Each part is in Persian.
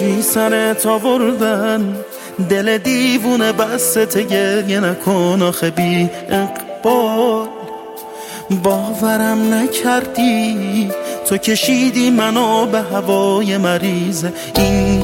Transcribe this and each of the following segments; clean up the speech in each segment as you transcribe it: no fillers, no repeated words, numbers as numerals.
چی سرت آوردن؟ دل دیوونه بسته گریه نکن آخه بی اقبال. باورم نکردی تو کشیدی منو به هوای مریض این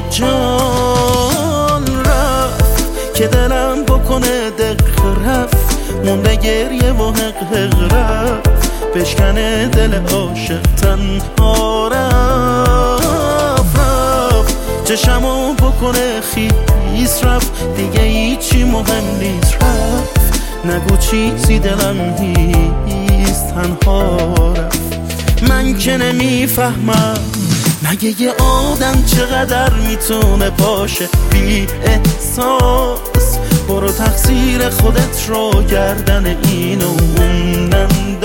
جنجال. رفت که دلم بکنه دق رفت، مونده گریه و حق رفت، بشکنه دل عاشق تنها رفت. چشمو بکنه خیس رفت، دیگه هیچی مهم نیست رفت. نگو چیزی دلم نیست تنها رفت. من که نمیفهمم مگه یه آدم چقدر میتونه باشه بی احساس. برو تقصیر خودت رو گردن اینو اون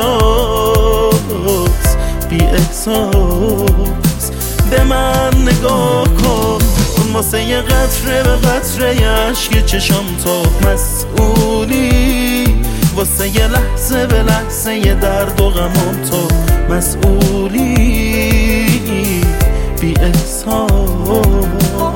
ننداز. بی احساس به من نگاه کن، واسه یه قطره به قطره عشق چشم تو مسئولی. واسه یه لحظه به لحظه یه درد و غمم تو مسئولی. بی احساس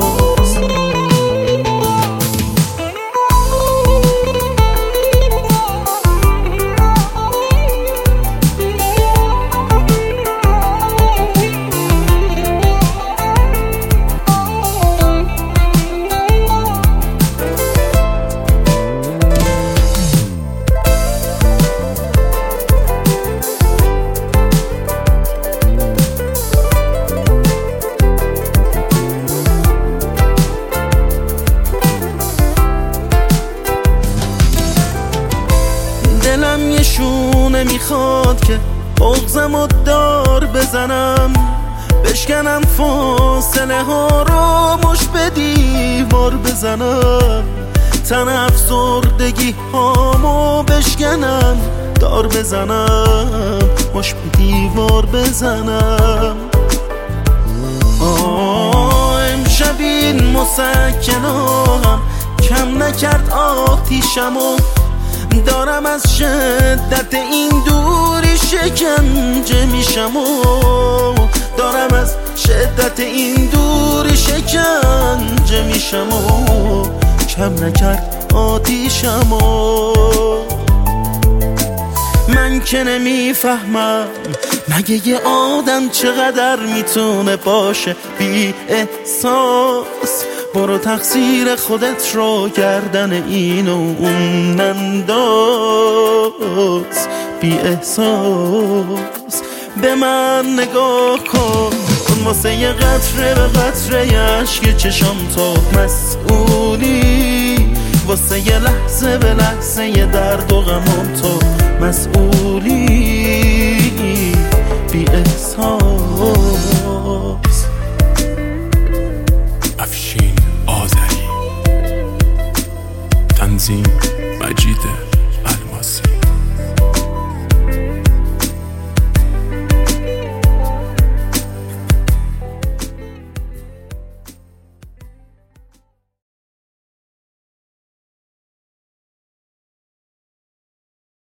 دلم یه شونه میخواد که بغضم و دار بزنم، بشکنم فاصله ها رو مش به دیوار بزنم. تن افسردگی هامو بشکنم دار بزنم، مش به دیوار بزنم. امشب این مسکنم کم نکرد آتیشمو، دارم از شدت این دوری شکنجه میشم و دارم از شدت این دوری شکنجه میشم و کم نکرد آتیشم و من که نمیفهمم مگه یه آدم چقدر میتونه باشه بی احساس. برو تقصیر خودت رو گردن اینو اون ننداز. بی احساس به من نگاه کن، واسه یه قطره به قطره عشق چشم تو مسئولی. واسه یه لحظه به لحظه یه درد و غمم تو مسئولی.